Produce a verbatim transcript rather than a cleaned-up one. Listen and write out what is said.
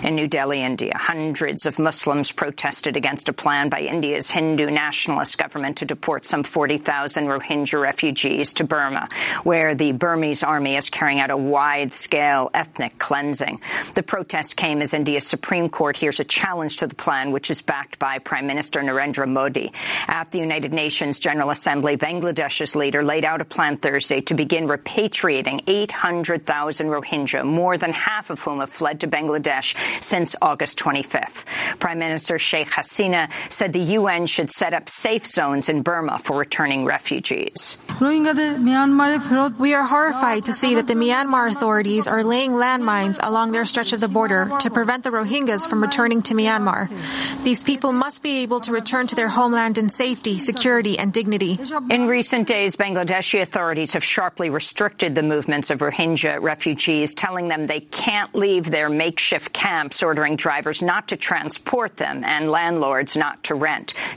In New Delhi, India, hundreds of Muslims protested against a plan by India's Hindu nationalist government to deport some forty thousand Rohingya refugees to Burma, where the Burmese army is carrying out a wide-scale ethnic cleansing. The protest came as India's Supreme Court hears a challenge to the plan, which is backed by Prime Minister Narendra Modi. At the United Nations General Assembly, Bangladesh's leader laid out a plan Thursday to begin repatriating eight hundred thousand Rohingya, more than half of whom have fled to Bangladesh since August twenty-fifth. Prime Minister Sheikh Hasina said the U N should set up safe zones in Burma for returning refugees. We are horrified to see that the Myanmar authorities are laying landmines along their stretch of the border to prevent the Rohingyas from returning to Myanmar. These people must be able to return to their homeland in safety, security, and dignity. In recent days, Bangladeshi authorities have sharply restricted the movements of Rohingya refugees, telling them they can't leave their makeshift camps, ordering drivers not to transport them and landlords not to rent.